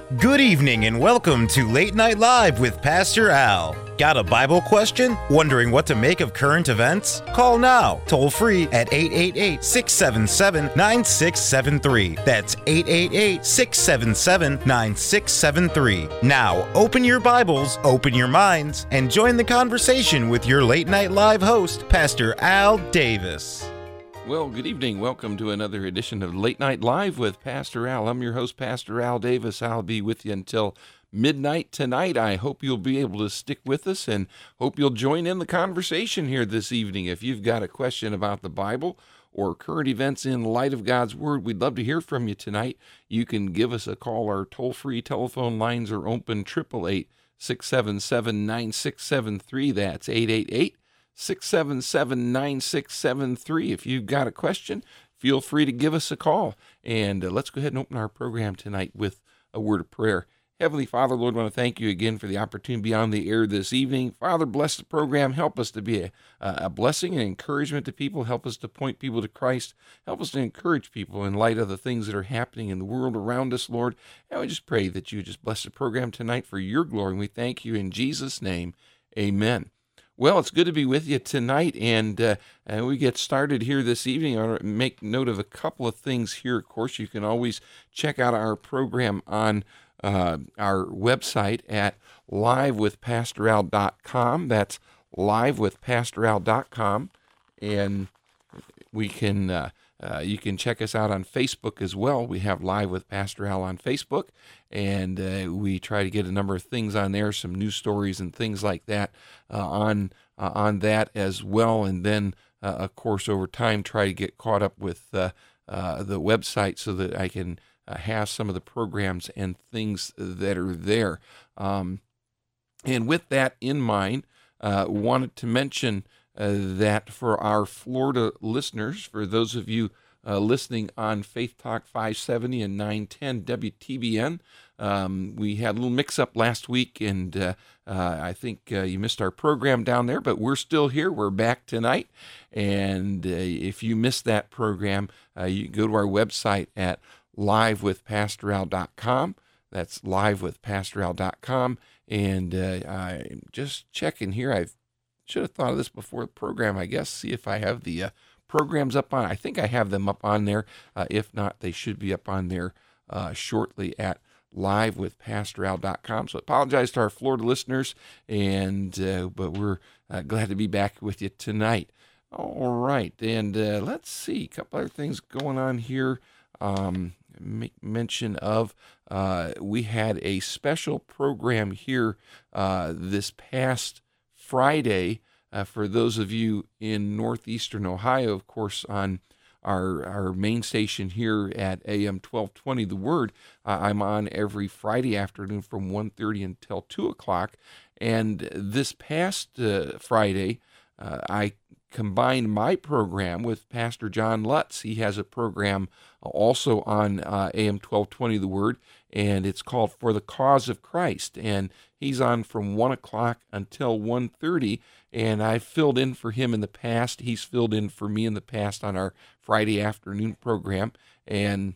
Good evening and welcome to Late Night Live with Pastor Al. Got a Bible question? Wondering what to make of current events? Call now, toll free at 888-677-9673. That's 888-677-9673. Now, open your Bibles, open your minds, and join the conversation with your Late Night Live host, Pastor Al Davis. Well, good evening. Welcome to another edition of Late Night Live with Pastor Al. I'm your host, Pastor Al Davis. I'll be with you until midnight tonight. I hope you'll be able to stick with us and hope you'll join in the conversation here this evening. If you've got a question about the Bible or current events in light of God's Word, we'd love to hear from you tonight. You can give us a call. Our toll-free telephone lines are open, 888-677-9673. That's 888-677-9673. If you've got a question, feel free to give us a call. And let's go ahead and open our program tonight with a word of prayer. Heavenly Father, Lord, I want to thank you again for the opportunity to be on the air this evening. Father, bless the program. Help us to be a blessing and encouragement to people. Help us to point people to Christ. Help us to encourage people in light of the things that are happening in the world around us, Lord. And we just pray that you just bless the program tonight for your glory. And we thank you in Jesus' name. Amen. Well, it's good to be with you tonight, and we get started here this evening. I want to make note of a couple of things here. Of course, you can always check out our program on our website at livewithpastoral.com. That's livewithpastoral.com, and we can you can check us out on Facebook as well. We have Live with Pastor Al on Facebook, and we try to get a number of things on there, some news stories and things like that on that as well. And then, of course, over time, try to get caught up with the website so that I can have some of the programs and things that are there. And with that in mind, wanted to mention that for our Florida listeners, for those of you listening on Faith Talk 570 and 910 WTBN, we had a little mix-up last week, and I think you missed our program down there, but we're still here. We're back tonight, and if you missed that program, you can go to our website at livewithpastoral.com. That's livewithpastoral.com, and I'm just checking here. I should have thought of this before the program, I guess, see if I have the programs up on. I think I have them up on there. If not, they should be up on there shortly at livewithpastoral.com. So I apologize to our Florida listeners, and but we're glad to be back with you tonight. All right, and let's see, a couple other things going on here. Make mention of we had a special program here this past Friday for those of you in northeastern Ohio, of course, on our main station here at AM 1220 The Word. I'm on every Friday afternoon from 1:30 until 2 o'clock. And this past Friday, I combined my program with Pastor John Lutz. He has a program also on AM 1220 The Word, and it's called For the Cause of Christ. And he's on from 1 o'clock until 1:30, and I've filled in for him in the past. He's filled in for me in the past on our Friday afternoon program. And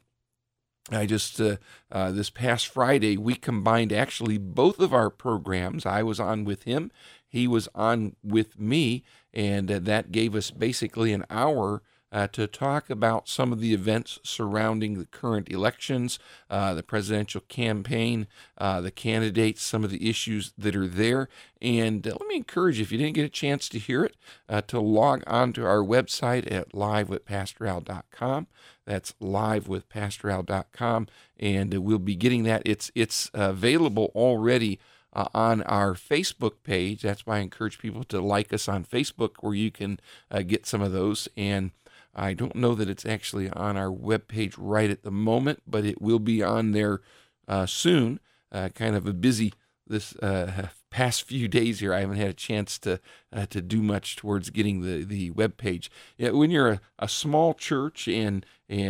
I just, this past Friday, we combined actually both of our programs. I was on with him, he was on with me, and that gave us basically an hour to talk about some of the events surrounding the current elections, the presidential campaign, the candidates, some of the issues that are there. And let me encourage you, if you didn't get a chance to hear it, to log on to our website at livewithpastoral.com. That's livewithpastoral.com, and we'll be getting that. It's available already on our Facebook page. That's why I encourage people to like us on Facebook, where you can get some of those. And I don't know that it's actually on our webpage right at the moment, but it will be on there soon. Kind of a busy this past few days here. I haven't had a chance to do much towards getting the webpage. Yeah, when you're a small church and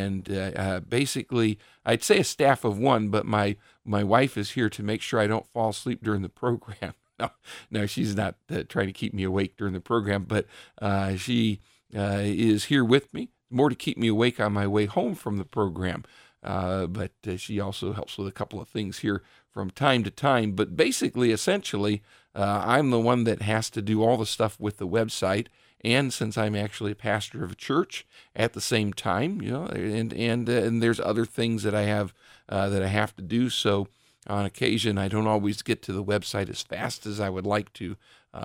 basically, I'd say a staff of one, but my wife is here to make sure I don't fall asleep during the program. No, she's not trying to keep me awake during the program, but she is here with me, more to keep me awake on my way home from the program. but she also helps with a couple of things here from time to time. But basically, essentially, I'm the one that has to do all the stuff with the website. And since I'm actually a pastor of a church at the same time, and there's other things that I have to do. So on occasion, I don't always get to the website as fast as I would like to.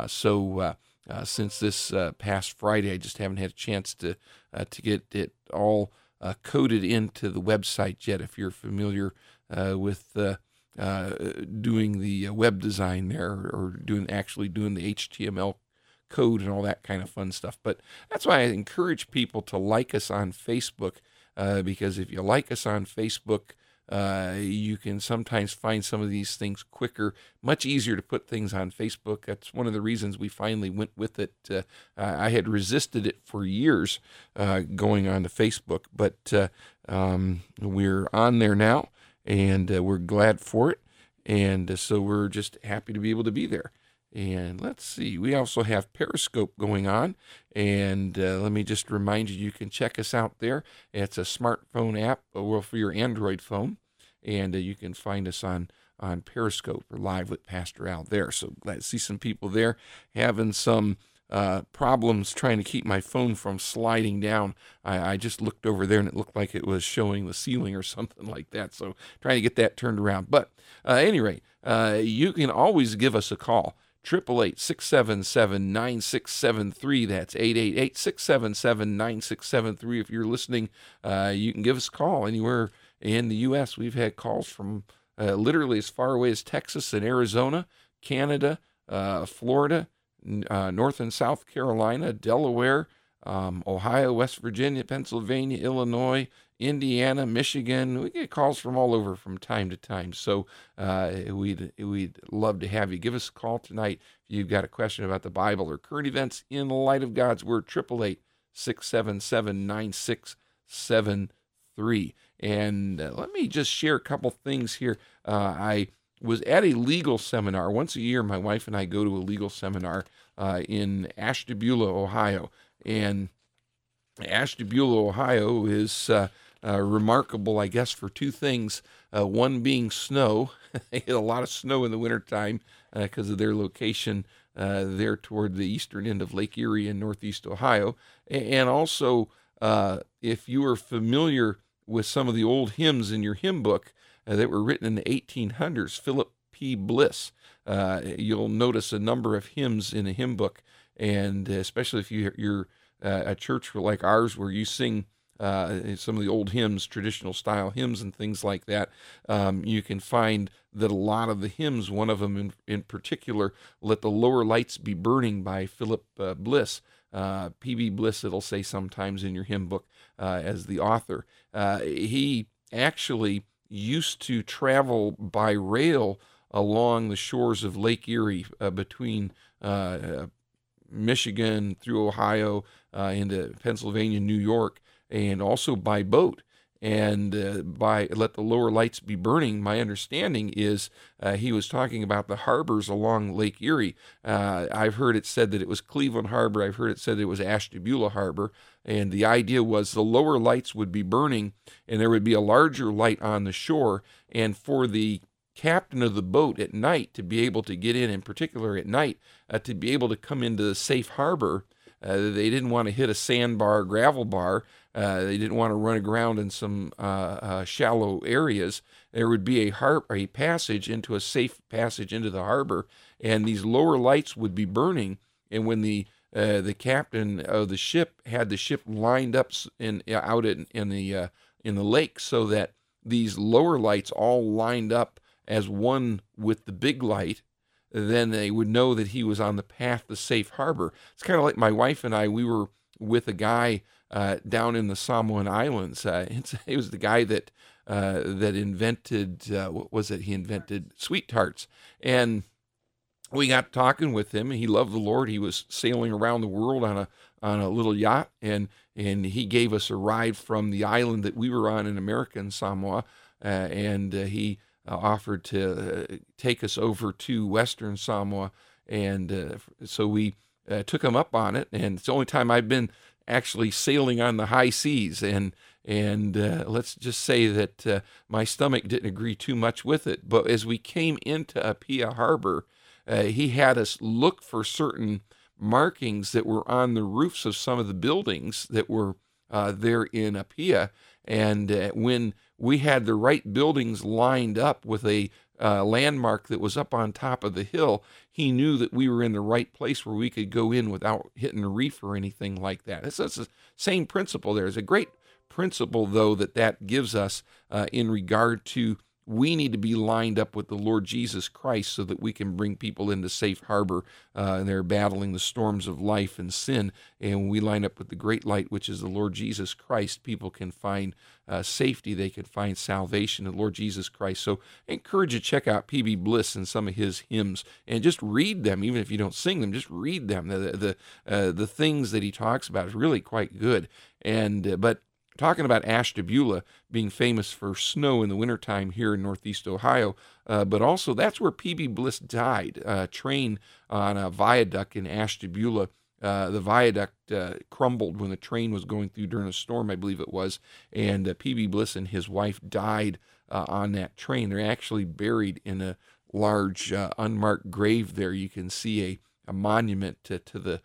Since this past Friday, I just haven't had a chance to get it all coded into the website yet. If you're familiar with doing the web design there, or doing the HTML code and all that kind of fun stuff. But that's why I encourage people to like us on Facebook, because if you like us on Facebook, you can sometimes find some of these things quicker, much easier to put things on Facebook. That's one of the reasons we finally went with it. I had resisted it for years, going on to Facebook, but we're on there now, and we're glad for it. And so we're just happy to be able to be there. And let's see, we also have Periscope going on, and let me just remind you, you can check us out there. It's a smartphone app, for your Android phone, and you can find us on Periscope or Live with Pastor Al there. So glad to see some people there. Having some problems trying to keep my phone from sliding down. I just looked over there, and it looked like it was showing the ceiling or something like that, so trying to get that turned around. But at any rate, you can always give us a call. 888-677-9673. That's 888-677-9673. If you're listening, you can give us a call anywhere in the U.S. We've had calls from literally as far away as Texas and Arizona, Canada, Florida, North and South Carolina, Delaware, Ohio, West Virginia, Pennsylvania, Illinois, Indiana, Michigan. We get calls from all over from time to time. So we'd love to have you. Give us a call tonight if you've got a question about the Bible or current events in the light of God's Word. 888-677-9673. And let me just share a couple things here. I was at a legal seminar. Once a year, my wife and I go to a legal seminar in Ashtabula, Ohio. And Ashtabula, Ohio is remarkable, I guess, for two things. One being snow. They get a lot of snow in the wintertime because of their location there toward the eastern end of Lake Erie in northeast Ohio. And also, if you are familiar with some of the old hymns in your hymn book that were written in the 1800s, Philip P. Bliss, you'll notice a number of hymns in a hymn book, and especially if you're a church like ours where you sing some of the old hymns, traditional style hymns and things like that, you can find that a lot of the hymns, one of them in particular, Let the Lower Lights Be Burning by Philip Bliss, P.B. Bliss, it'll say sometimes in your hymn book as the author. He actually used to travel by rail along the shores of Lake Erie between Michigan through Ohio into Pennsylvania, New York, and also by boat. And by Let the Lower Lights Be Burning, my understanding is he was talking about the harbors along Lake Erie. I've heard it said that it was Cleveland Harbor. I've heard it said it was Ashtabula Harbor. And the idea was the lower lights would be burning, and there would be a larger light on the shore. And for the captain of the boat at night to be able to get in particular at night, to be able to come into the safe harbor, they didn't want to hit a sandbar, gravel bar. They didn't want to run aground in some shallow areas. There would be a passage into a safe passage into the harbor, and these lower lights would be burning. And when the captain of the ship had the ship lined up out in the lake, so that these lower lights all lined up as one with the big light, then they would know that he was on the path to safe harbor. It's kind of like my wife and I. We were with a guy down in the Samoan Islands. It was the guy that invented what was it? He invented sweet tarts, and we got talking with him. He loved the Lord. He was sailing around the world on a little yacht, and he gave us a ride from the island that we were on in American Samoa, and he offered to take us over to Western Samoa, and so we took him up on it. And it's the only time I've been actually sailing on the high seas, and And let's just say that my stomach didn't agree too much with it. But as we came into Apia Harbor, he had us look for certain markings that were on the roofs of some of the buildings that were there in Apia. And when we had the right buildings lined up with a landmark that was up on top of the hill, he knew that we were in the right place where we could go in without hitting a reef or anything like that. It's the same principle there. It's a great principle, though, that gives us in regard to we need to be lined up with the Lord Jesus Christ so that we can bring people into safe harbor. And they're battling the storms of life and sin. And when we line up with the great light, which is the Lord Jesus Christ, people can find safety. They can find salvation in the Lord Jesus Christ. So I encourage you to check out P.B. Bliss and some of his hymns and just read them. Even if you don't sing them, just read them. The things that he talks about is really quite good. And but talking about Ashtabula being famous for snow in the wintertime here in Northeast Ohio, but also that's where P.B. Bliss died, train on a viaduct in Ashtabula. The viaduct crumbled when the train was going through during a storm, I believe it was, and P.B. Bliss and his wife died on that train. They're actually buried in a large unmarked grave there. You can see a monument to the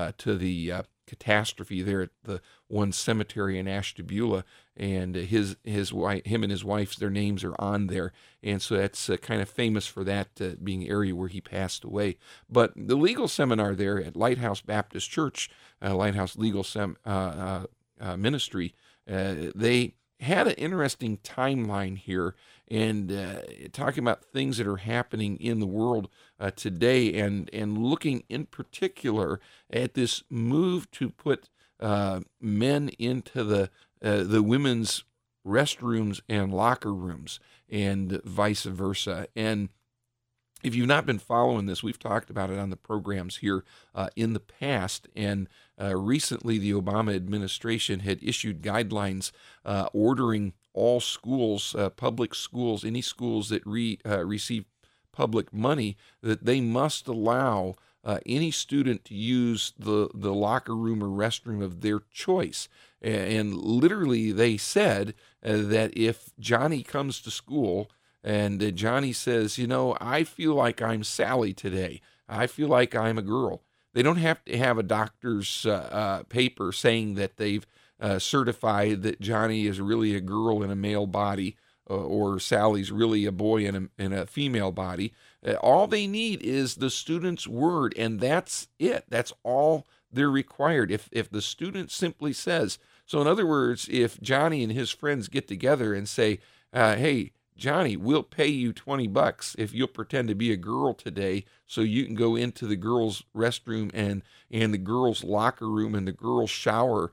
catastrophe there at the one cemetery in Ashtabula, and his wife, him and his wife's, their names are on there, and so that's kind of famous for that being the area where he passed away. But the legal seminar there at Lighthouse Baptist Church, Lighthouse Legal Ministry, they had an interesting timeline here, and talking about things that are happening in the world today, and looking in particular at this move to put men into the women's restrooms and locker rooms, and vice versa. And if you've not been following this, we've talked about it on the programs here in the past, and recently the Obama administration had issued guidelines ordering all schools, public schools, any schools that receive public money, that they must allow any student to use the locker room or restroom of their choice. And literally they said that if Johnny comes to school and Johnny says, I feel like I'm Sally today, I feel like I'm a girl, they don't have to have a doctor's paper saying that they've certified that Johnny is really a girl in a male body, or Sally's really a boy in a female body. All they need is the student's word, and that's it. That's all they're required. If the student simply says, so in other words, if Johnny and his friends get together and say, hey, Johnny, we'll pay you $20 if you'll pretend to be a girl today so you can go into the girls' restroom and the girls' locker room and the girls' shower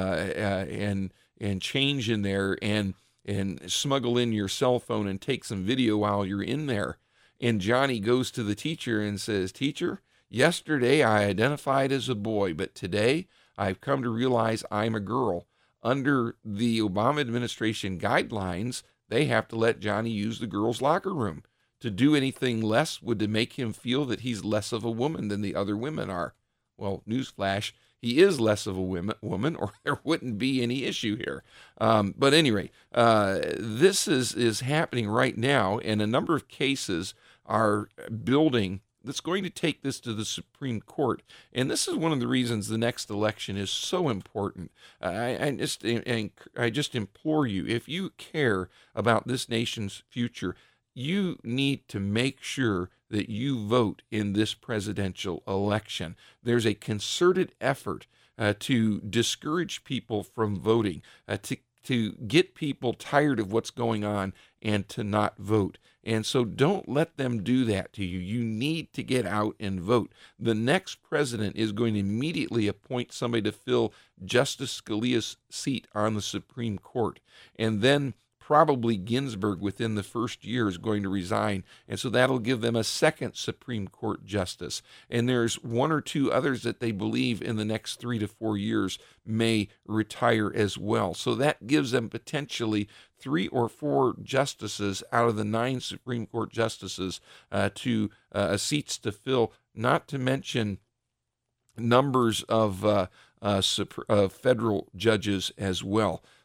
and change in there and smuggle in your cell phone and take some video while you're in there. And Johnny goes to the teacher and says, Teacher, yesterday I identified as a boy, but today I've come to realize I'm a girl. Under the Obama administration guidelines, they have to let Johnny use the girls' locker room. To do anything less would to make him feel that he's less of a woman than the other women are. Well, newsflash, he is less of a woman, or there wouldn't be any issue here. But anyway, this is happening right now, and a number of cases are building that's going to take this to the Supreme Court. And this is one of the reasons the next election is so important. I just implore you, if you care about this nation's future, you need to make sure that you vote in this presidential election. There's a concerted effort to discourage people from voting, to get people tired of what's going on and to not vote. And so don't let them do that to you. You need to get out and vote. The next president is going to immediately appoint somebody to fill Justice Scalia's seat on the Supreme Court. And then probably Ginsburg within the first year is going to resign. And so that'll give them a second Supreme Court justice. And there's one or two others that they believe in the next 3 to 4 years may retire as well. So that gives them potentially 3 or 4 justices out of the 9 Supreme Court justices to seats to fill, not to mention numbers of federal judges as well.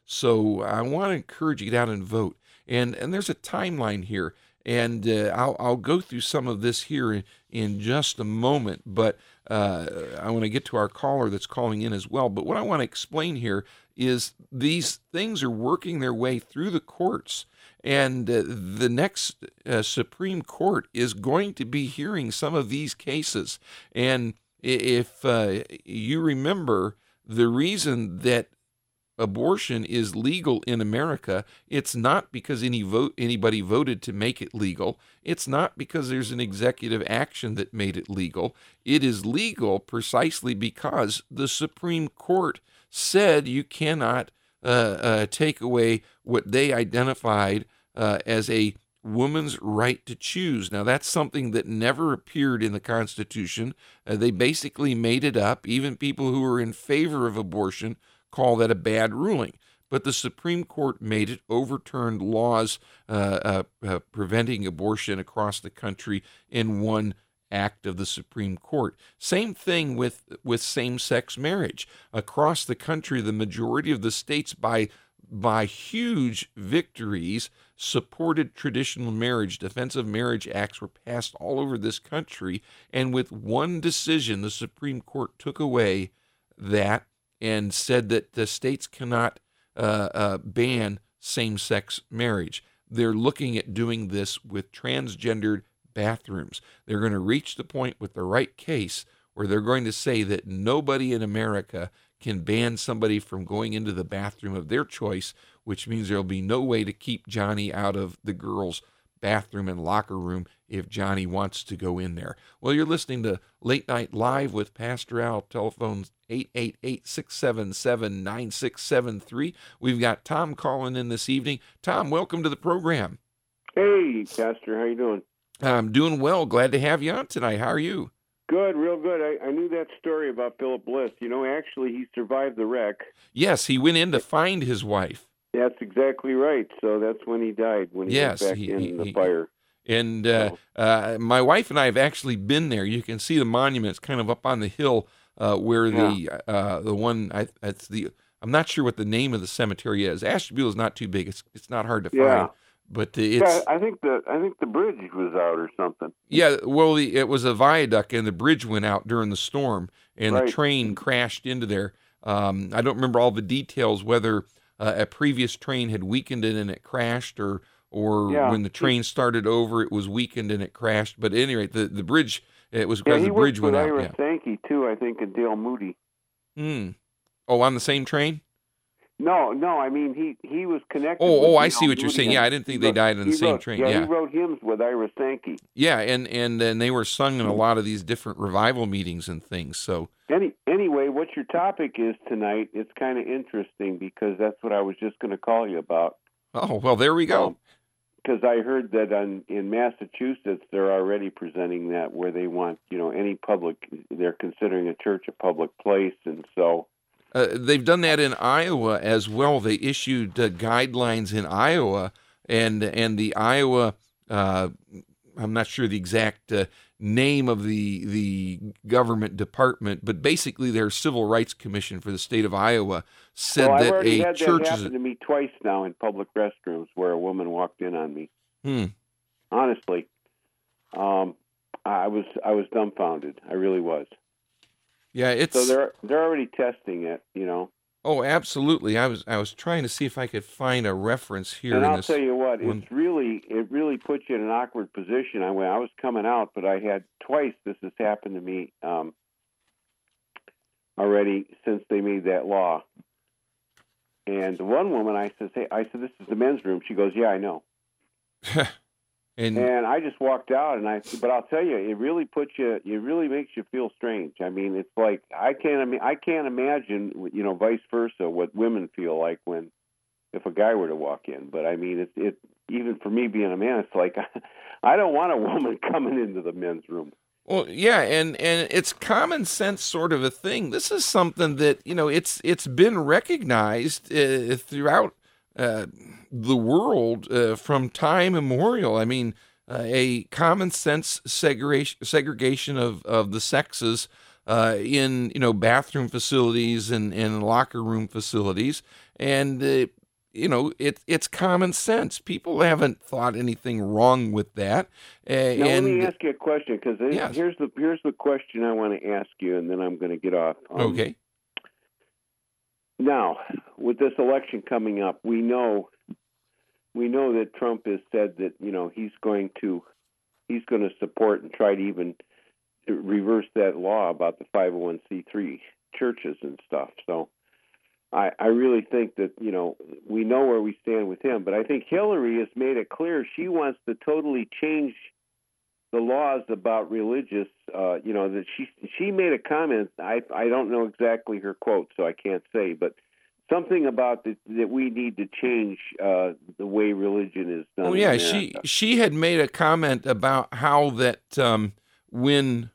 So I want to encourage you to get out and vote. And there's a timeline here, and I'll go through some of this here in just a moment. But I want to get to our caller that's calling in as well. But what I want to explain here is these things are working their way through the courts. And the next Supreme Court is going to be hearing some of these cases. And if you remember, the reason that abortion is legal in America, it's not because anybody voted to make it legal. It's not because there's an executive action that made it legal. It is legal precisely because the Supreme Court said you cannot take away what they identified as a woman's right to choose. Now, that's something that never appeared in the Constitution. They basically made it up. Even people who are in favor of abortion call that a bad ruling. But the Supreme Court made it, overturned laws preventing abortion across the country in one act of the Supreme Court. Same thing with same-sex marriage. Across the country, the majority of the states, by huge victories, supported traditional marriage. Defensive Marriage Acts were passed all over this country, and with one decision, the Supreme Court took away that and said that the states cannot ban same-sex marriage. They're looking at doing this with transgendered bathrooms. They're going to reach the point with the right case where they're going to say that nobody in America can ban somebody from going into the bathroom of their choice, which means there'll be no way to keep Johnny out of the girls' bathroom and locker room if Johnny wants to go in there. Well, you're listening to Late Night Live with Pastor Al. Telephone's 888-677-9673. We've got Tom calling in this evening. Tom, welcome to the program. Hey, Pastor. How you doing? I'm doing well. Glad to have you on tonight. How are you? Good, real good. I knew that story about Philip Bliss. You know, actually, he survived the wreck. Yes, he went in to find his wife. That's exactly right. So that's when he died, when he went back in the fire. And my wife and I have actually been there. You can see the monument. It's kind of up on the hill where the one, I'm not sure what the name of the cemetery is. Ashtabula is not too big. It's not hard to find. But I think the bridge was out or something. Yeah, well, it was a viaduct, and the bridge went out during the storm, and the train crashed into there. I don't remember all the details, whether a previous train had weakened it and it crashed, or when the train started over, it was weakened and it crashed. But at any rate, the bridge, it was because the bridge went out. He worked with Ira Sankey, too, I think, and Dale Moody. Oh, on the same train? No, I mean, he was connected. Oh, I see what you're saying. Yeah, I didn't think they died on the same train. Yeah, he wrote hymns with Ira Sankey. Yeah, and they were sung in a lot of these different revival meetings and things. So anyway, what your topic is tonight, it's kind of interesting because that's what I was just going to call you about. Oh, well, there we go. Because I heard that in Massachusetts, they're already presenting that where they want, any public, they're considering a church a public place, and so... they've done that in Iowa as well. They issued guidelines in Iowa, and the Iowa, I'm not sure the exact name of the government department, but basically their Civil Rights Commission for the state of Iowa said that a church that happened to me twice now in public restrooms where a woman walked in on me. Honestly, I was dumbfounded. I really was. Yeah, so they're already testing it, Oh, absolutely. I was trying to see if I could find a reference here. And I'll tell you what, it really puts you in an awkward position. I was coming out, but I had twice this has happened to me already since they made that law. And the one woman, I said, this is the men's room. She goes, yeah, I know. And I just walked out, but I'll tell you, it really makes you feel strange. I mean, it's like I can't imagine, vice versa, what women feel like if a guy were to walk in. But I mean, it even for me being a man, it's like I don't want a woman coming into the men's room. Well, yeah, and it's common sense sort of a thing. This is something that it's been recognized throughout the world from time immemorial. I mean, a common sense segregation of the sexes in bathroom facilities and locker room facilities, and it's common sense. People haven't thought anything wrong with that. Now, let me ask you a question, because here's the question I want to ask you, and then I'm going to get off. Okay. Now, with this election coming up, we know that Trump has said that he's going to support and try to even reverse that law about the 501c3 churches and stuff. So I really think that we know where we stand with him, but I think Hillary has made it clear she wants to totally change the laws about religious. That she made a comment. I don't know exactly her quote, so I can't say, but something about that we need to change the way religion is done. Oh yeah, she had made a comment about how that when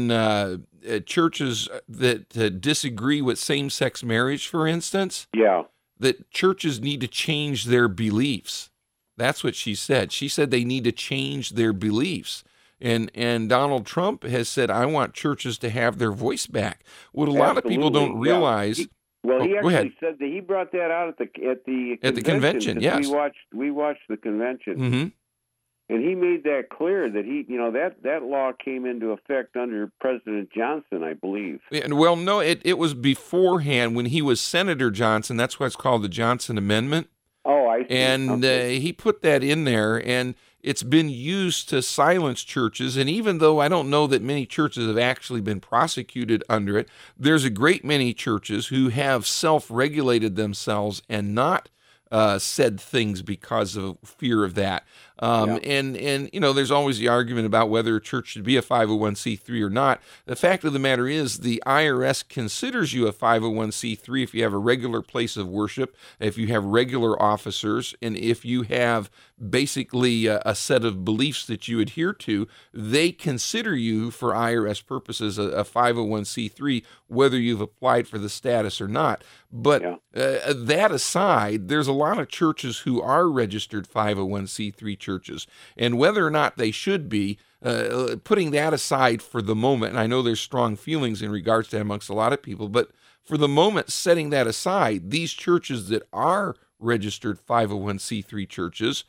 churches that disagree with same-sex marriage, for instance, that churches need to change their beliefs. That's what she said. She said they need to change their beliefs. And Donald Trump has said, I want churches to have their voice back. What a lot of people don't realize. Yeah. He actually said that he brought that out at the convention. Yes, we watched the convention, mm-hmm. and he made that clear that that law came into effect under President Johnson, I believe. Well, no, it was beforehand when he was Senator Johnson. That's why it's called the Johnson Amendment. Oh, I see. And he put that in there, and it's been used to silence churches. And even though I don't know that many churches have actually been prosecuted under it, there's a great many churches who have self-regulated themselves and not said things because of fear of that. And there's always the argument about whether a church should be a 501c3 or not. The fact of the matter is the IRS considers you a 501c3 if you have a regular place of worship, if you have regular officers, and if you have basically a set of beliefs that you adhere to. They consider you, for IRS purposes, a 501c3, whether you've applied for the status or not. But that aside, there's a lot of churches who are registered 501c3 churches, and whether or not they should be, putting that aside for the moment, and I know there's strong feelings in regards to that amongst a lot of people, but for the moment, setting that aside, these churches that are registered 501c3 churches,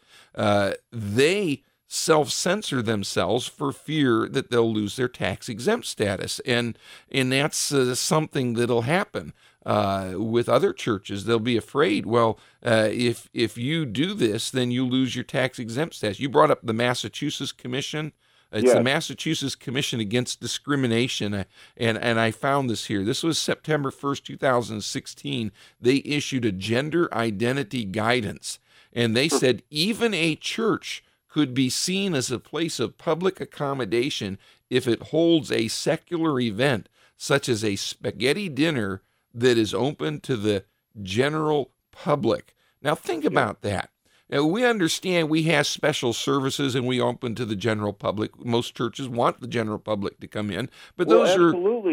they self-censor themselves for fear that they'll lose their tax-exempt status, and that's something that'll happen. With other churches, they'll be afraid, if you do this, then you lose your tax-exempt status. You brought up the Massachusetts Commission. It's the Massachusetts Commission Against Discrimination, and I found this here. This was September 1st, 2016. They issued a gender identity guidance, and they said even a church could be seen as a place of public accommodation if it holds a secular event, such as a spaghetti dinner that is open to the general public. Now think about that. Now, we understand we have special services and we open to the general public. Most churches want the general public to come in, but those absolutely.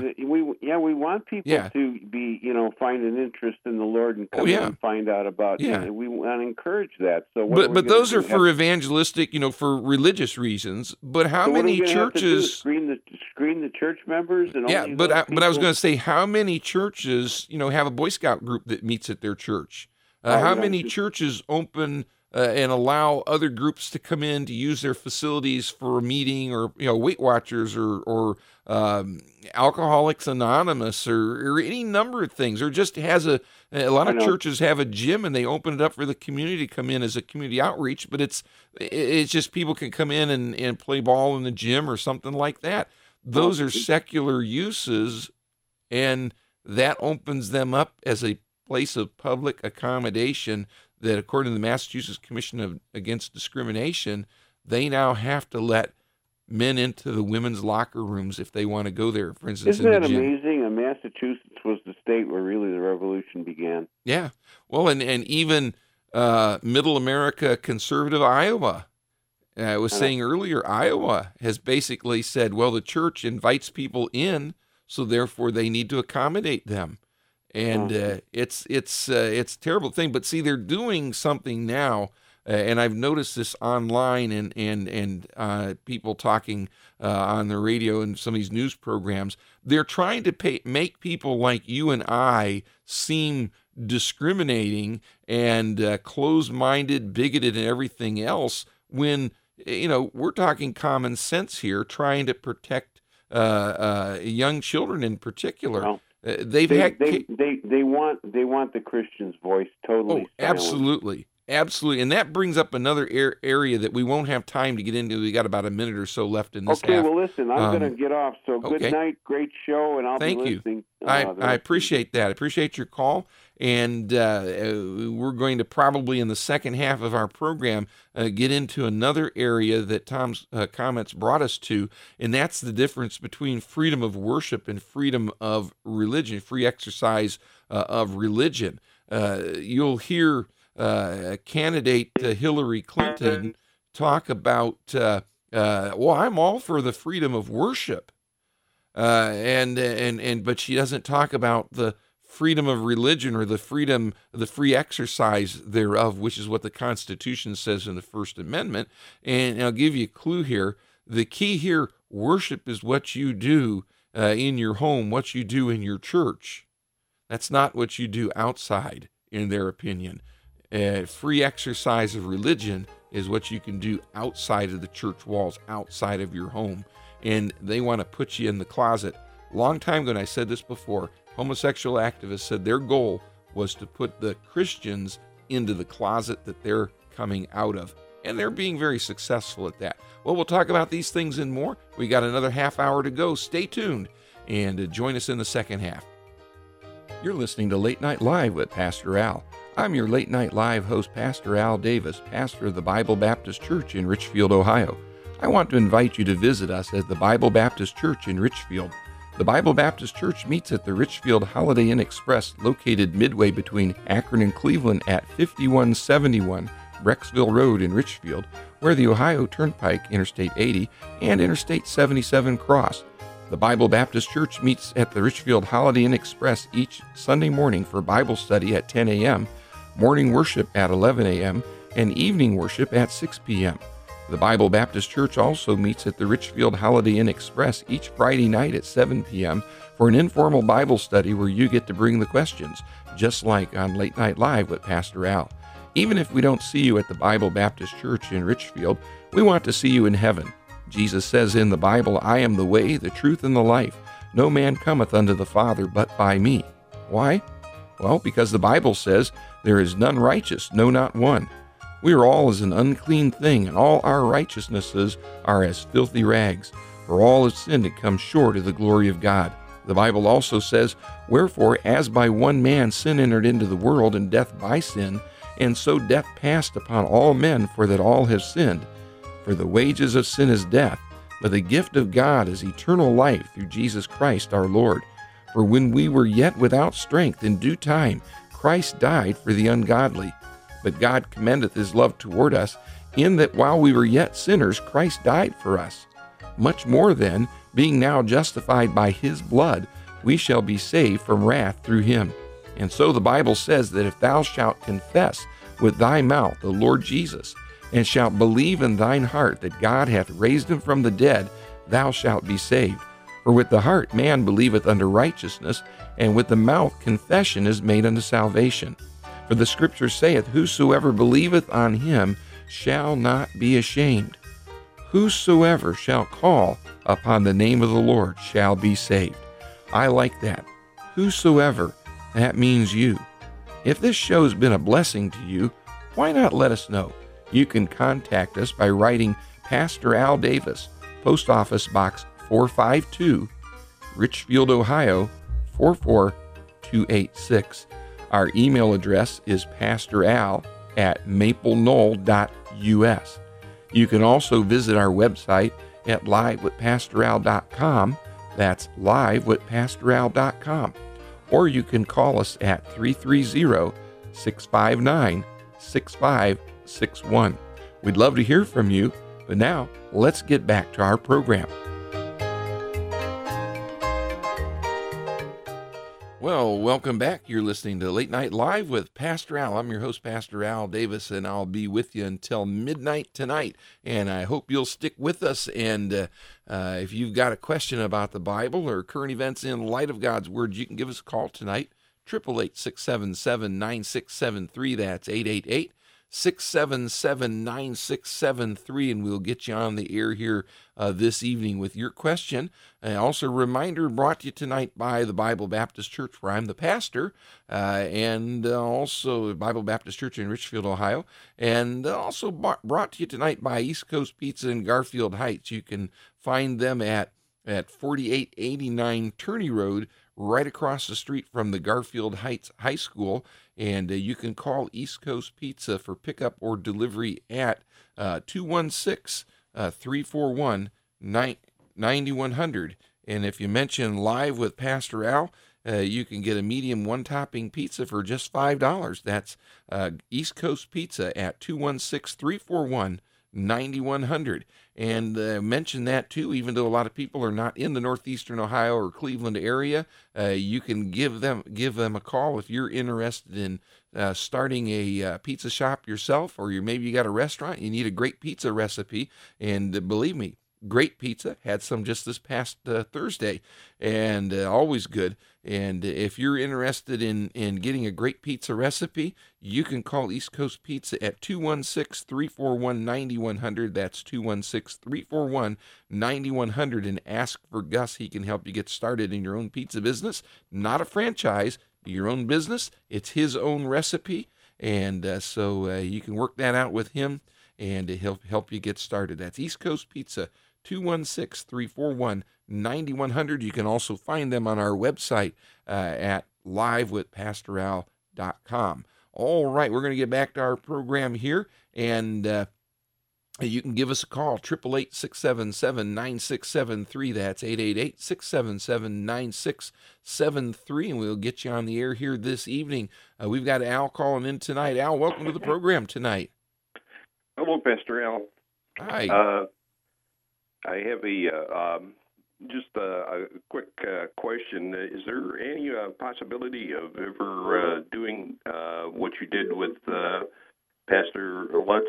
We want people to be, find an interest in the Lord and come in and find out about. We want to encourage that. So, but those are for evangelistic, for religious reasons. But how many churches screen the church members? And but I was going to say, how many churches, have a Boy Scout group that meets at their church? How many churches open and allow other groups to come in to use their facilities for a meeting, or Weight Watchers, or Alcoholics Anonymous, or any number of things, or just has a lot of churches have a gym and they open it up for the community to come in as a community outreach, but it's just people can come in and play ball in the gym or something like that. Those are secular uses, and that opens them up as a place of public accommodation that, according to the Massachusetts Commission Against Discrimination, they now have to let men into the women's locker rooms if they want to go there, for instance. Isn't that amazing? And Massachusetts was the state where really the revolution began. Yeah. Well, and even Middle America conservative Iowa, I was saying earlier, Iowa has basically said, well, the church invites people in, so therefore they need to accommodate them. And it's a terrible thing. But see, they're doing something now, and I've noticed this online and people talking on the radio and some of these news programs. They're trying to make people like you and I seem discriminating and closed-minded, bigoted, and everything else when, we're talking common sense here, trying to protect young children in particular. Well, They want the Christian's voice totally silenced. Absolutely. And that brings up another area that we won't have time to get into. We got about a minute or so left in this half. Okay, well, listen, I'm going to get off. So good night, great show, and I'll be listening. Thank you. I appreciate that. I appreciate your call. And we're going to probably in the second half of our program get into another area that Tom's comments brought us to, and that's the difference between freedom of worship and freedom of religion, free exercise of religion. You'll hear candidate Hillary Clinton talk about, I'm all for the freedom of worship, but she doesn't talk about the freedom of religion or the free exercise thereof, which is what the Constitution says in the First Amendment. And I'll give you a clue here. The key here, worship is what you do in your home, what you do in your church. That's not what you do outside, in their opinion. Free exercise of religion is what you can do outside of the church walls, outside of your home. And they want to put you in the closet. Long time ago, and I said this before, homosexual activists said their goal was to put the Christians into the closet that they're coming out of. And they're being very successful at that. Well, we'll talk about these things and more. We got another half hour to go. Stay tuned and join us in the second half. You're listening to Late Night Live with Pastor Al. I'm your Late Night Live host, Pastor Al Davis, pastor of the Bible Baptist Church in Richfield, Ohio. I want to invite you to visit us at the Bible Baptist Church in Richfield. The Bible Baptist Church meets at the Richfield Holiday Inn Express, located midway between Akron and Cleveland at 5171 Brecksville Road in Richfield, where the Ohio Turnpike, Interstate 80, and Interstate 77 cross. The Bible Baptist Church meets at the Richfield Holiday Inn Express each Sunday morning for Bible study at 10 a.m., morning worship at 11 a.m., and evening worship at 6 p.m. The Bible Baptist Church also meets at the Richfield Holiday Inn Express each Friday night at 7 p.m. for an informal Bible study where you get to bring the questions, just like on Late Night Live with Pastor Al. Even if we don't see you at the Bible Baptist Church in Richfield, we want to see you in heaven. Jesus says in the Bible, I am the way, the truth, and the life. No man cometh unto the Father but by me. Why? Well, because the Bible says, there is none righteous, no, not one. We are all as an unclean thing, and all our righteousnesses are as filthy rags. For all have sinned and come short of the glory of God. The Bible also says, wherefore, as by one man sin entered into the world, and death by sin, and so death passed upon all men, for that all have sinned. For the wages of sin is death, but the gift of God is eternal life through Jesus Christ our Lord. For when we were yet without strength, in due time Christ died for the ungodly. But God commendeth his love toward us, in that while we were yet sinners, Christ died for us. Much more then, being now justified by his blood, we shall be saved from wrath through him. And so the Bible says that if thou shalt confess with thy mouth the Lord Jesus, and shalt believe in thine heart that God hath raised him from the dead, thou shalt be saved. For with the heart man believeth unto righteousness, and with the mouth confession is made unto salvation. For the Scripture saith, whosoever believeth on him shall not be ashamed. Whosoever shall call upon the name of the Lord shall be saved. I like that. Whosoever, that means you. If this show's been a blessing to you, why not let us know? You can contact us by writing Pastor Al Davis, Post Office Box 452, Richfield, Ohio 44286. Our email address is pastoral@mapleknoll.us. You can also visit our website at livewithpastoral.com. That's livewithpastoral.com. Or you can call us at 330-659-6561. We'd love to hear from you, but now let's get back to our program. Well, welcome back. You're listening to Late Night Live with Pastor Al. I'm your host, Pastor Al Davis, and I'll be with you until midnight tonight. And I hope you'll stick with us. And if you've got a question about the Bible or current events in light of God's Word, you can give us a call tonight, 888-677-9673. That's 888-677-9673, and we'll get you on the air here this evening with your question. Also, a reminder brought to you tonight by the Bible Baptist Church, where I'm the pastor, and also Bible Baptist Church in Richfield, Ohio, and also brought to you tonight by East Coast Pizza in Garfield Heights. You can find them at 4889 Turney Road, right across the street from the Garfield Heights High School. And you can call East Coast Pizza for pickup or delivery at 216-341-9100. And if you mention Live with Pastor Al, you can get a medium one-topping pizza for just $5. That's East Coast Pizza at 216-341-9100. And mention that too, even though a lot of people are not in the northeastern Ohio or Cleveland area, you can give them a call if you're interested in starting a pizza shop yourself, or maybe you got a restaurant, you need a great pizza recipe. And believe me, great pizza. Had some just this past Thursday, and always good. And if you're interested in getting a great pizza recipe, you can call East Coast Pizza at 216-341-9100. That's 216-341-9100, and ask for Gus. He can help you get started in your own pizza business. Not a franchise, your own business. It's his own recipe, and so you can work that out with him, and he'll help you get started. That's East Coast Pizza, 216-341-9100. You can also find them on our website at livewithpastoral.com. All right, we're going to get back to our program here, and you can give us a call, 888-677-9673. That's 888-677-9673, and we'll get you on the air here this evening. We've got Al calling in tonight. Al, welcome to the program tonight. Hello, Pastor Al. Hi. I have just a quick question. Is there any possibility of ever doing what you did with Pastor Lutz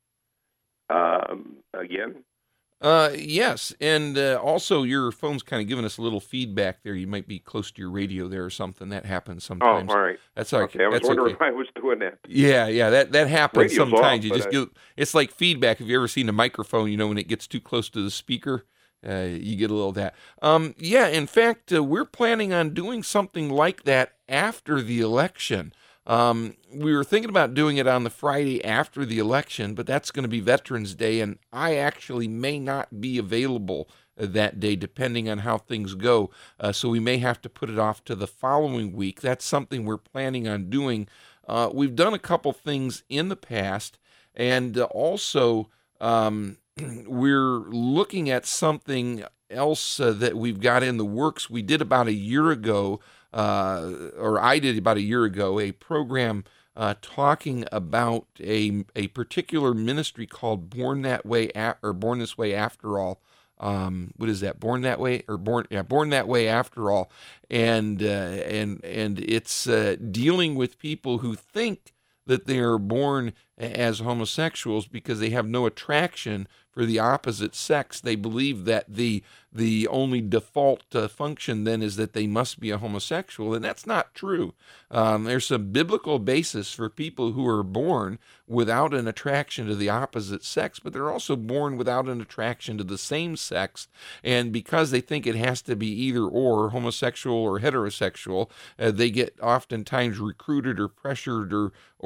again? Yes, and also your phone's kind of giving us a little feedback there. You might be close to your radio there or something. That happens sometimes. Oh, all right. That's okay. Okay, I was wondering why I was doing that. Yeah, that happens Radio's sometimes. off, It's like feedback. Have you ever seen a microphone? When it gets too close to the speaker, you get a little of that. Yeah, in fact, we're planning on doing something like that after the election. We were thinking about doing it on the Friday after the election, but that's going to be Veterans Day, and I actually may not be available that day, depending on how things go. So we may have to put it off to the following week. That's something we're planning on doing. We've done a couple things in the past, and also we're looking at something else that we've got in the works. We did about a year ago, or I did about a year ago, a program talking about a particular ministry called Born That Way, or Born This Way After All. What is that? Born That Way, or Born That Way After All, and it's dealing with people who think that they are born as homosexuals because they have no attraction for the opposite sex. They believe that the only default function then is that they must be a homosexual, and that's not true. There's some biblical basis for people who are born without an attraction to the opposite sex, but they're also born without an attraction to the same sex, and because they think it has to be either or, homosexual or heterosexual, they get oftentimes recruited or pressured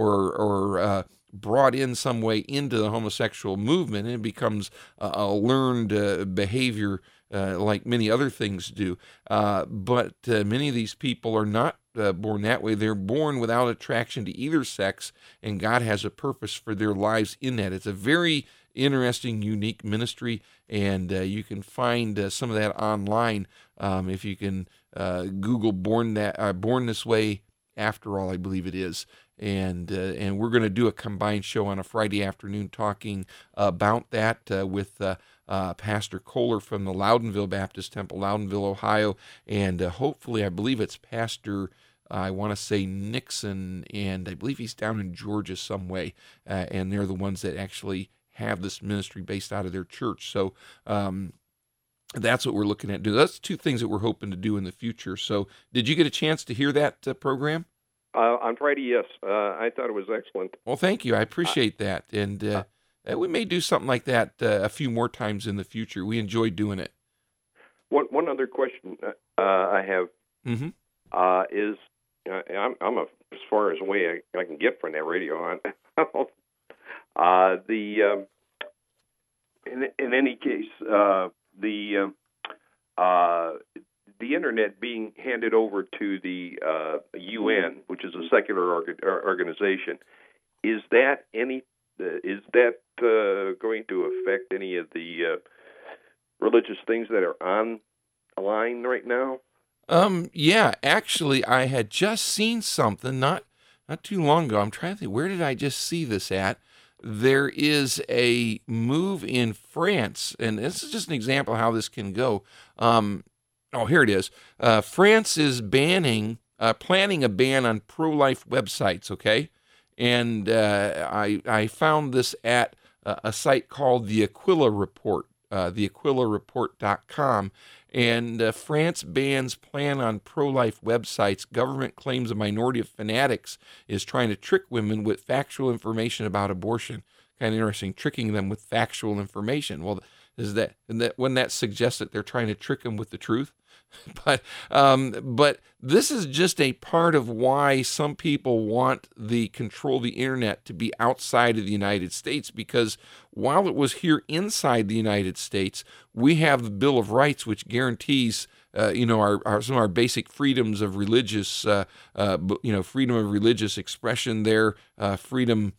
or brought in some way into the homosexual movement, and it becomes a learned behavior like many other things do. But many of these people are not born that way. They're born without attraction to either sex, and God has a purpose for their lives in that. It's a very interesting, unique ministry, and you can find some of that online if you can Google Born This Way After All, I believe it is. And we're going to do a combined show on a Friday afternoon talking about that with Pastor Kohler from the Loudonville Baptist Temple, Loudonville, Ohio, and hopefully, I believe it's Pastor, I want to say Nixon, and I believe he's down in Georgia some way, and they're the ones that actually have this ministry based out of their church. So that's what we're looking at doing. That's two things that we're hoping to do in the future. So did you get a chance to hear that program? On Friday, yes. I thought it was excellent. Well, thank you. I appreciate that. And we may do something like that a few more times in the future. We enjoyed doing it. One other question I have is, I'm as far as away I can get from that radio on. In any case, the internet being handed over to the UN, which is a secular organization, is that going to affect any of the religious things that are on the line right now? Yeah, actually, I had just seen something not too long ago. I'm trying to think, where did I just see this at? There is a move in France, and this is just an example of how this can go. Here it is. France is planning a ban on pro-life websites, okay? And I found this at a site called the Aquila Report, theaquilareport.com. And France bans plan on pro-life websites. Government claims a minority of fanatics is trying to trick women with factual information about abortion. Kind of interesting, tricking them with factual information. Well, wouldn't that suggest that they're trying to trick them with the truth? But this is just a part of why some people want the control of the internet to be outside of the United States, because while it was here inside the United States, we have the Bill of Rights, which guarantees some of our basic freedoms of religious freedom of religious expression, freedom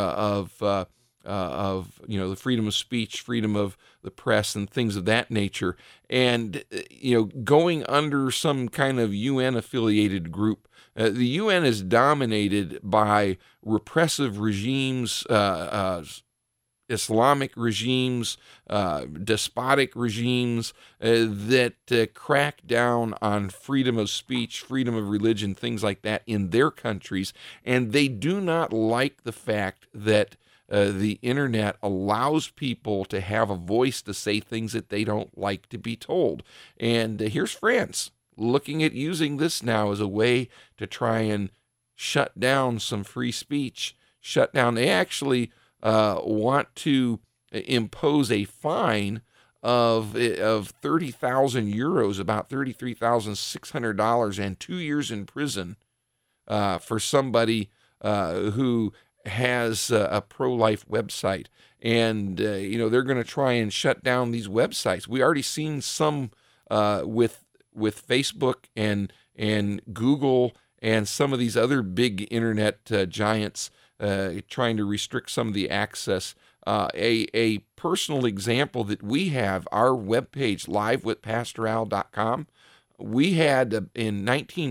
the freedom of speech, freedom of the press, and things of that nature. And, going under some kind of UN-affiliated group, the UN is dominated by repressive regimes, Islamic regimes, despotic regimes that crack down on freedom of speech, freedom of religion, things like that in their countries. And they do not like the fact that the internet allows people to have a voice to say things that they don't like to be told. And here's France looking at using this now as a way to try and shut down some free speech, They actually want to impose a fine of 30,000 euros, about $33,600, and 2 years in prison for somebody who has a pro-life website. And they're going to try and shut down these websites. We already seen some with Facebook and Google and some of these other big internet giants trying to restrict some of the access. A personal example that we have, our webpage, livewithpastoral.com, we had in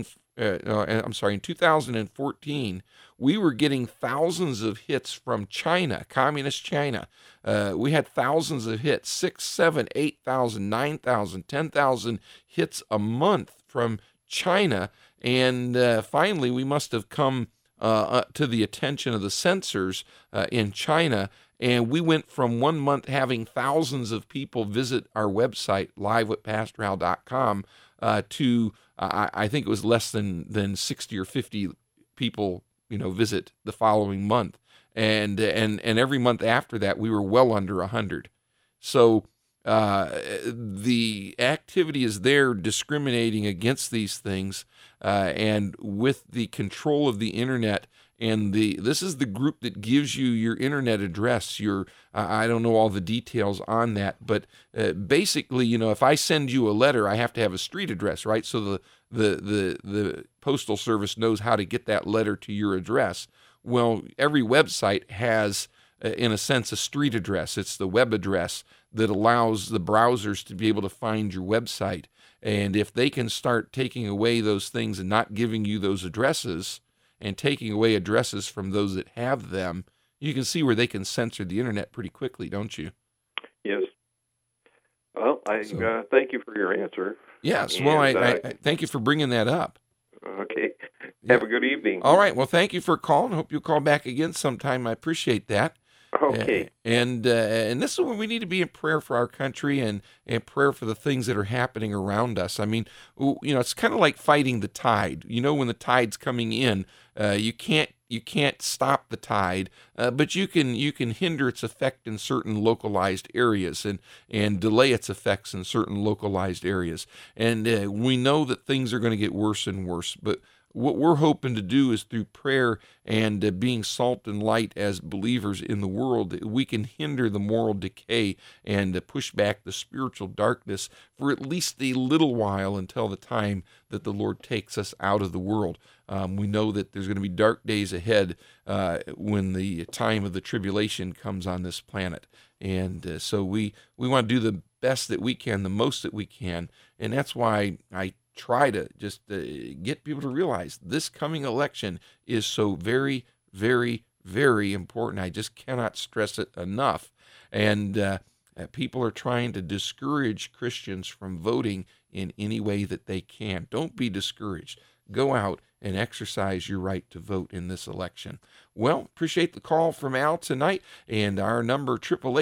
2014, we were getting thousands of hits from China, communist China. We had thousands of hits, 6,000, 7,000, 8,000, 9,000, 10,000 hits a month from China. And finally, we must have come to the attention of the censors in China. And we went from 1 month having thousands of people visit our website, livewithpastoral.com, to I think it was less than 60 or 50 people, visit the following month. And every month after that, we were well under 100. So the activity is there discriminating against these things, and with the control of the internet. And this is the group that gives you your internet address. I don't know all the details on that, but basically, if I send you a letter, I have to have a street address, right? So the postal service knows how to get that letter to your address. Well, every website has, in a sense, a street address. It's the web address that allows the browsers to be able to find your website. And if they can start taking away those things and not giving you those addresses, and taking away addresses from those that have them, you can see where they can censor the internet pretty quickly, don't you? Yes. Well, I thank you for your answer. Yes. Well, I thank you for bringing that up. Okay. Have a good evening. All right. Well, thank you for calling. Hope you'll call back again sometime. I appreciate that. Okay. And this is when we need to be in prayer for our country and prayer for the things that are happening around us. I mean, it's kind of like fighting the tide. When the tide's coming in, you can't stop the tide, but you can hinder its effect in certain localized areas and delay its effects in certain localized areas. And we know that things are going to get worse and worse, but what we're hoping to do is through prayer and being salt and light as believers in the world, we can hinder the moral decay and push back the spiritual darkness for at least a little while until the time that the Lord takes us out of the world. We know that there's going to be dark days ahead when the time of the tribulation comes on this planet. And so we want to do the best that we can, the most that we can. And that's why I try to just get people to realize this coming election is so very, very, very important. I just cannot stress it enough. And people are trying to discourage Christians from voting in any way that they can. Don't be discouraged. Go out and exercise your right to vote in this election. Well, appreciate the call from Al tonight, and our number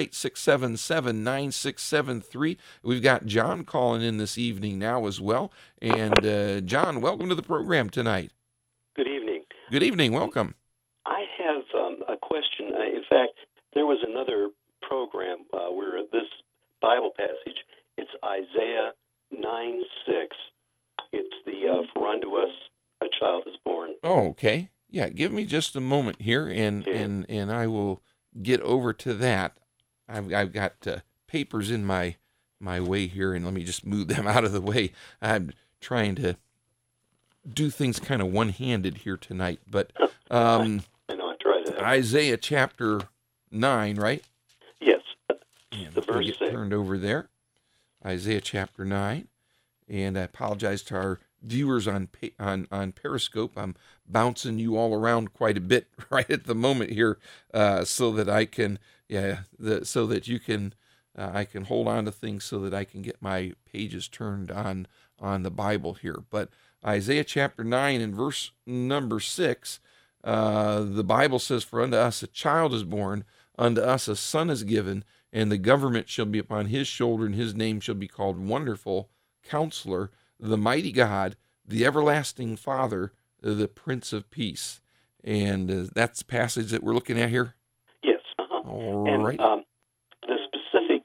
888-677-9673. We've got John calling in this evening now as well. And John, welcome to the program tonight. Good evening. Good evening. Welcome. I have a question. In fact, there was another program where this Bible passage, it's Isaiah 9:6. It's the for unto us a child is born. Oh, okay. Yeah, give me just a moment here, and I will get over to that. I've got papers in my way here, and let me just move them out of the way. I'm trying to do things kind of one-handed here tonight, but I know, I tried to. Isaiah chapter 9, right? Yes. And The verse get 6. turned over there. Isaiah chapter 9, and I apologize to our viewers on Periscope. I'm bouncing you all around quite a bit right at the moment here, so that I can, so that you can, I can hold on to things so that I can get my pages turned on the Bible here. But Isaiah chapter 9 and verse number 6, the Bible says, "For unto us a child is born, unto us a son is given, and the government shall be upon his shoulder, and his name shall be called Wonderful Counselor, the Mighty God, the Everlasting Father, the Prince of Peace." And that's the passage that we're looking at here? Yes. All and, right. The specific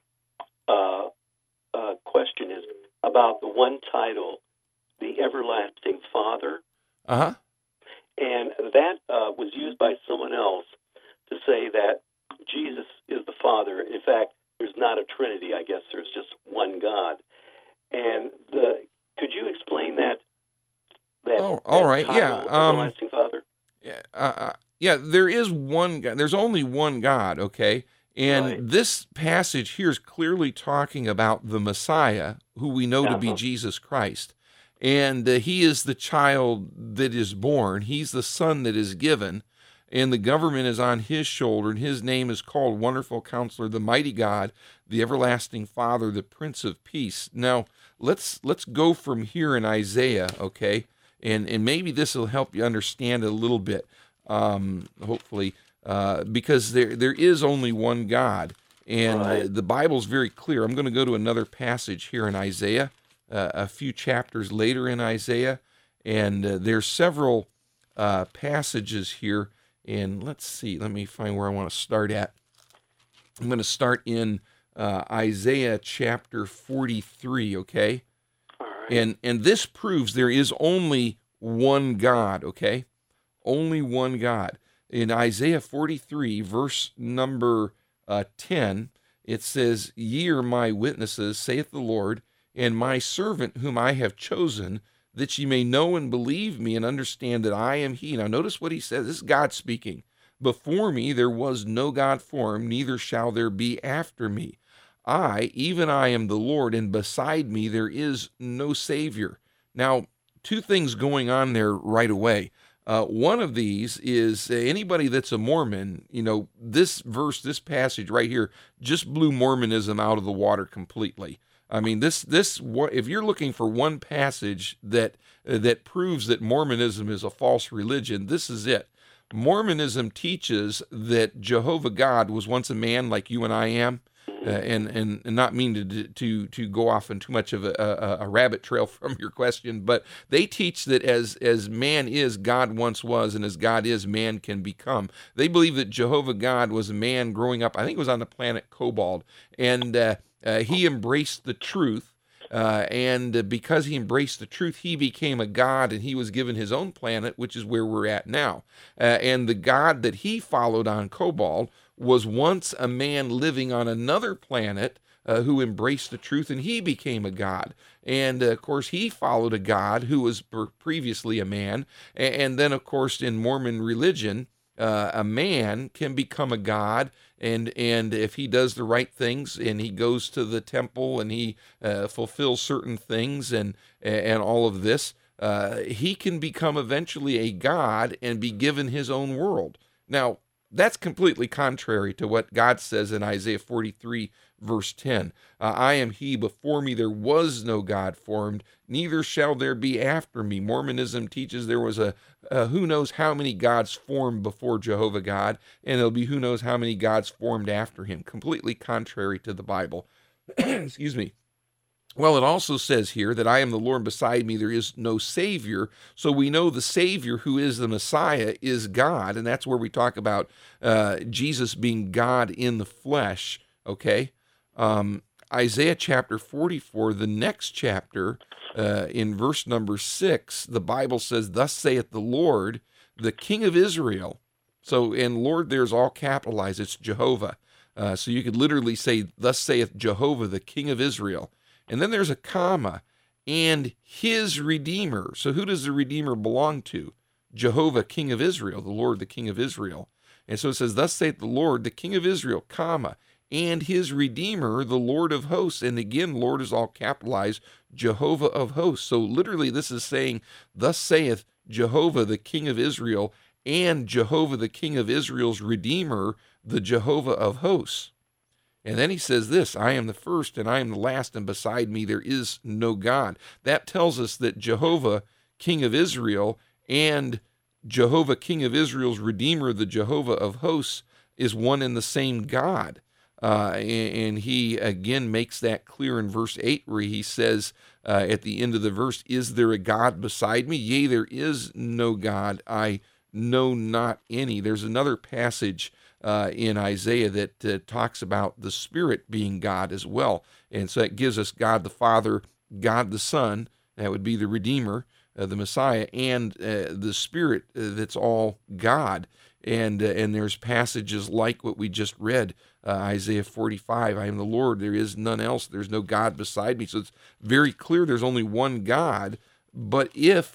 question is about the one title, the Everlasting Father. Uh-huh. And that was used by someone else to say that Jesus is the Father. In fact, there's not a Trinity. I guess there's just one God. And could you explain that? All right. Title, Everlasting Father. Yeah. There is one God. There's only one God. Okay. And Right. this passage here is clearly talking about the Messiah, who we know to be Jesus Christ. And he is the child that is born. He's the son that is given. And the government is on his shoulder, and his name is called Wonderful Counselor, the Mighty God, the Everlasting Father, the Prince of Peace. Now, let's go from here in Isaiah, okay? And maybe this will help you understand a little bit, hopefully, because there is only one God, and the Bible's very clear. I'm going to go to another passage here in Isaiah, a few chapters later in Isaiah, and there's several passages here. And let's see, let me find where I want to start at. I'm going to start in Isaiah chapter 43, okay? All right. And this proves there is only one God, okay? Only one God. In Isaiah 43, verse number 10, it says, "Ye are my witnesses, saith the Lord, and my servant whom I have chosen, that ye may know and believe me and understand that I am he." Now notice what he says. This is God speaking. "Before me there was no God formed, neither shall there be after me. I, even I, am the Lord, and beside me there is no Savior." Now, two things going on there right away. One of these is anybody that's a Mormon, this verse, this passage right here, just blew Mormonism out of the water completely. I mean, this if you're looking for one passage that proves that Mormonism is a false religion, this is it. Mormonism teaches that Jehovah God was once a man like you and I am, and not mean to go off in too much of a rabbit trail from your question, but they teach that as man is, God once was, and as God is, man can become. They believe that Jehovah God was a man growing up, I think it was on the planet Cobalt, and he embraced the truth. And because he embraced the truth, he became a god, and he was given his own planet, which is where we're at now. And the God that he followed on Cobalt was once a man living on another planet who embraced the truth, and he became a god. And, of course, he followed a god who was previously a man. And then, of course, in Mormon religion, a man can become a god, and if he does the right things and he goes to the temple and he fulfills certain things and all of this, he can become eventually a god and be given his own world. Now, that's completely contrary to what God says in Isaiah 43, verse 10. I am he, before me there was no God formed, neither shall there be after me. Mormonism teaches there was a who knows how many gods formed before Jehovah God, and there'll be who knows how many gods formed after him. Completely contrary to the Bible. Excuse me. Well, it also says here that I am the Lord, beside me there is no Savior. So we know the Savior, who is the Messiah, is God, and that's where we talk about Jesus being God in the flesh, okay? Isaiah chapter 44, the next chapter, in verse number 6, the Bible says, thus saith the Lord, the King of Israel. So, and Lord there's all capitalized, it's Jehovah. So you could literally say, thus saith Jehovah, the King of Israel. And then there's a comma, and his Redeemer. So who does the Redeemer belong to? Jehovah, King of Israel, the Lord, the King of Israel. And so it says, thus saith the Lord, the King of Israel, comma, and his Redeemer, the Lord of hosts. And again, Lord is all capitalized, Jehovah of hosts. So literally this is saying, thus saith Jehovah, the King of Israel, and Jehovah, the King of Israel's Redeemer, the Jehovah of hosts. And then he says this, I am the first and I am the last, and beside me there is no God. That tells us that Jehovah, King of Israel, and Jehovah, King of Israel's Redeemer, the Jehovah of hosts, is one and the same God. And he again makes that clear in verse 8, where he says at the end of the verse, is there a God beside me? Yea, there is no God, I know not any. There's another passage in Isaiah that talks about the Spirit being God as well. And so that gives us God the Father, God the Son, that would be the Redeemer, the Messiah, and the Spirit that's all God. And there's passages like what we just read, Isaiah 45, I am the Lord, there is none else, there's no God beside me. So it's very clear there's only one God. But if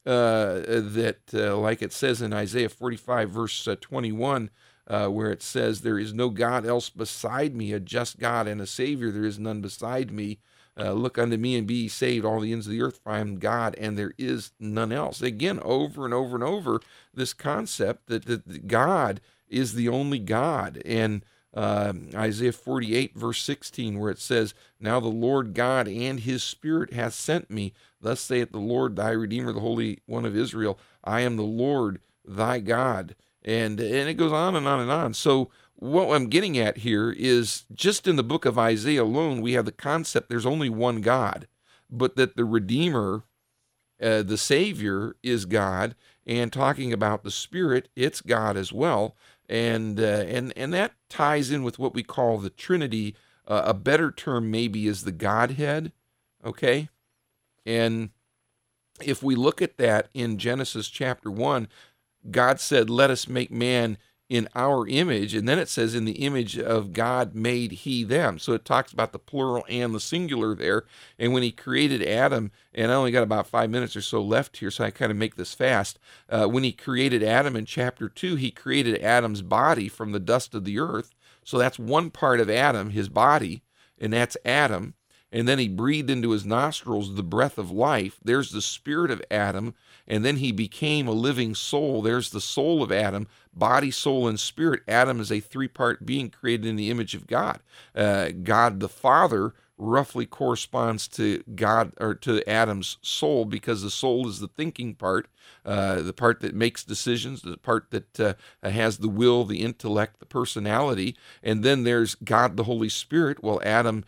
like it says in Isaiah 45, verse 21, where it says, there is no God else beside me, a just God and a Savior, there is none beside me. Look unto me and be ye saved, all the ends of the earth, for I am God, and there is none else. Again, over and over and over, this concept that God is the only God. And Isaiah 48, verse 16, where it says, now the Lord God and his Spirit hath sent me. Thus saith the Lord, thy Redeemer, the Holy One of Israel, I am the Lord thy God. And it goes on and on and on. So what I'm getting at here is, just in the book of Isaiah alone, we have the concept there's only one God, but that the Redeemer, the Savior, is God, and talking about the Spirit, it's God as well. And that ties in with what we call the Trinity. A better term maybe is the Godhead, okay? And if we look at that in Genesis chapter 1, God said, let us make man in our image, and then it says, in the image of God made he them. So it talks about the plural and the singular there. And when he created Adam, and I only got about 5 minutes or so left here, so I kind of make this fast. When he created Adam in chapter 2, he created Adam's body from the dust of the earth. So that's one part of Adam, his body, and that's Adam. And then he breathed into his nostrils the breath of life. There's the spirit of Adam. And then he became a living soul. There's the soul of Adam, body, soul, and spirit. Adam is a three-part being created in the image of God. God the Father roughly corresponds to God, or to Adam's soul, because the soul is the thinking part, the part that makes decisions, the part that has the will, the intellect, the personality. And then there's God, the Holy Spirit. Well, Adam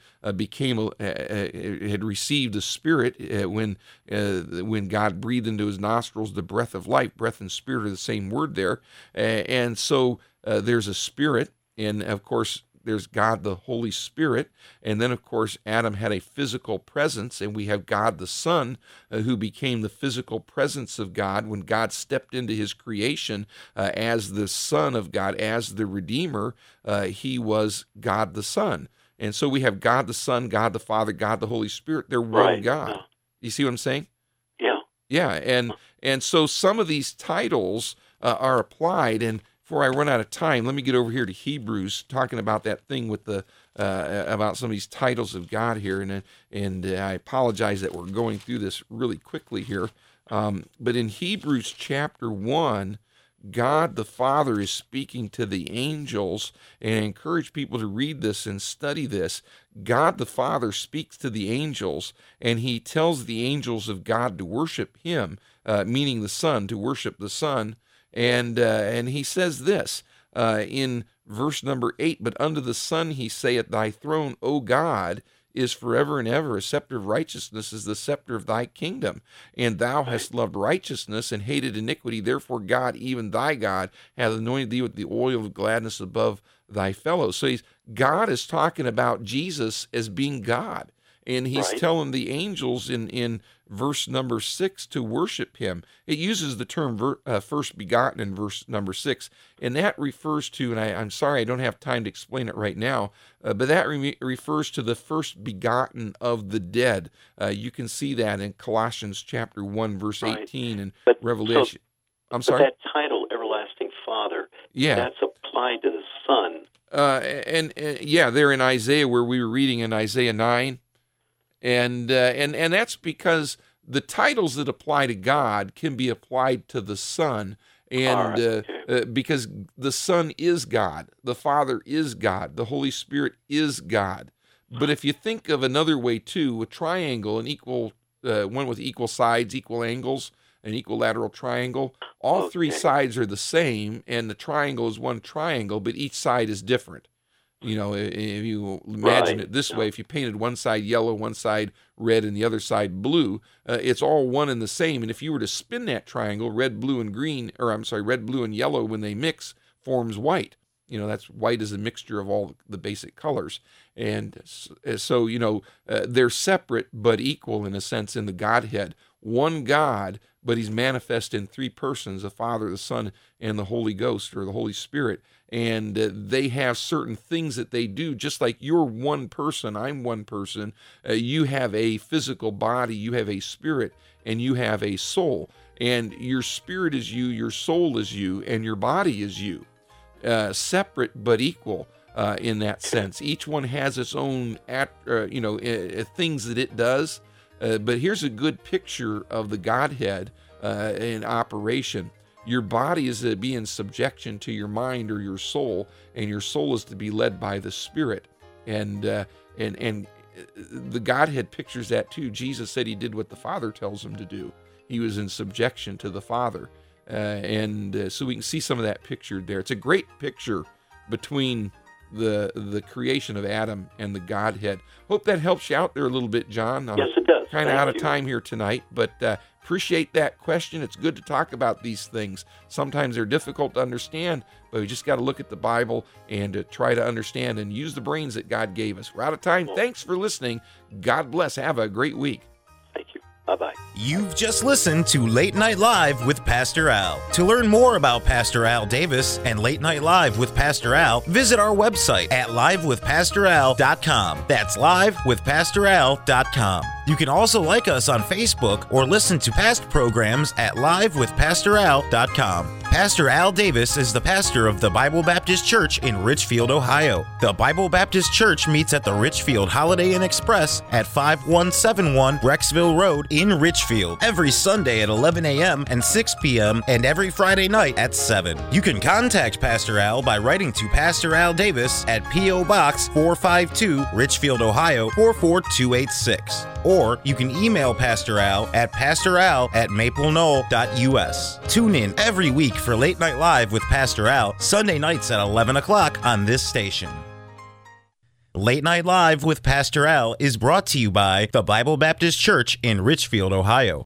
had received a spirit when God breathed into his nostrils the breath of life. Breath and spirit are the same word there. And so there's a spirit, and of course there's God, the Holy Spirit. And then, of course, Adam had a physical presence, and we have God, the Son, who became the physical presence of God when God stepped into his creation as the Son of God, as the Redeemer. He was God, the Son. And so we have God, the Son, God, the Father, God, the Holy Spirit. They're one God. You see what I'm saying? Yeah. Yeah, and so some of these titles are applied, and before I run out of time, let me get over here to Hebrews, talking about that thing with the about some of these titles of God here, and I apologize that we're going through this really quickly here, but in Hebrews chapter 1, God the Father is speaking to the angels, and I encourage people to read this and study this. God the Father speaks to the angels, and he tells the angels of God to worship him, meaning the Son, to worship the Son. And he says this in verse number 8, "But unto the Son he saith, Thy throne, O God, is forever and ever. A scepter of righteousness is the scepter of thy kingdom. And thou hast loved righteousness and hated iniquity. Therefore God, even thy God, hath anointed thee with the oil of gladness above thy fellows." So God is talking about Jesus as being God. And he's telling the angels in verse number 6 to worship him. It uses the term first begotten in verse number 6, and that refers to, and I'm sorry I don't have time to explain it right now, but that refers to the first begotten of the dead. You can see that in Colossians chapter 1, verse 18, and Revelation. I'm sorry? But that title, Everlasting Father, that's applied to the Son. And they're in Isaiah, where we were reading in Isaiah 9. And that's because the titles that apply to God can be applied to the Son, and because the Son is God, the Father is God, the Holy Spirit is God. But if you think of another way too, a triangle, an equal one with equal sides, equal angles, an equilateral triangle, all three sides are the same, and the triangle is one triangle, but each side is different. You know, if you imagine it this way, if you painted one side yellow, one side red, and the other side blue, it's all one and the same. And if you were to spin that triangle, red, blue, and red, blue, and yellow, when they mix, forms white. You know, that's white is a mixture of all the basic colors. And so, you know, they're separate but equal in a sense in the Godhead. One God, but he's manifest in three persons, the Father, the Son, and the Holy Ghost, or the Holy Spirit. And they have certain things that they do, just like you're one person, I'm one person. You have a physical body, you have a spirit, and you have a soul. And your spirit is you, your soul is you, and your body is you. Separate but equal in that sense. Each one has its own things that it does. But here's a good picture of the Godhead in operation. Your body is to be in subjection to your mind or your soul, and your soul is to be led by the Spirit. And the Godhead pictures that too. Jesus said he did what the Father tells him to do. He was in subjection to the Father. So we can see some of that pictured there. It's a great picture between the creation of Adam and the Godhead. Hope that helps you out there a little bit, John. Yes, it does. Kind of out of time here tonight, but appreciate that question. It's good to talk about these things. Sometimes they're difficult to understand, but we just got to look at the Bible and try to understand and use the brains that God gave us. We're out of time. Thanks for listening. God bless. Have a great week. Thank you. Bye-bye. You've just listened to Late Night Live with Pastor Al. To learn more about Pastor Al Davis and Late Night Live with Pastor Al, visit our website at livewithpastoral.com. That's livewithpastoral.com. You can also like us on Facebook or listen to past programs at livewithpastoral.com. Pastor Al Davis is the pastor of the Bible Baptist Church in Richfield, Ohio. The Bible Baptist Church meets at the Richfield Holiday Inn Express at 5171 Brecksville Road in Richfield every Sunday at 11 a.m. and 6 p.m. and every Friday night at 7. You can contact Pastor Al by writing to Pastor Al Davis at P.O. Box 452, Richfield, Ohio 44286. Or you can email Pastor Al at pastoral@maplenoknoll.us. Tune in every week for Late Night Live with Pastor Al, Sunday nights at 11 o'clock on this station. Late Night Live with Pastor Al is brought to you by the Bible Baptist Church in Richfield, Ohio.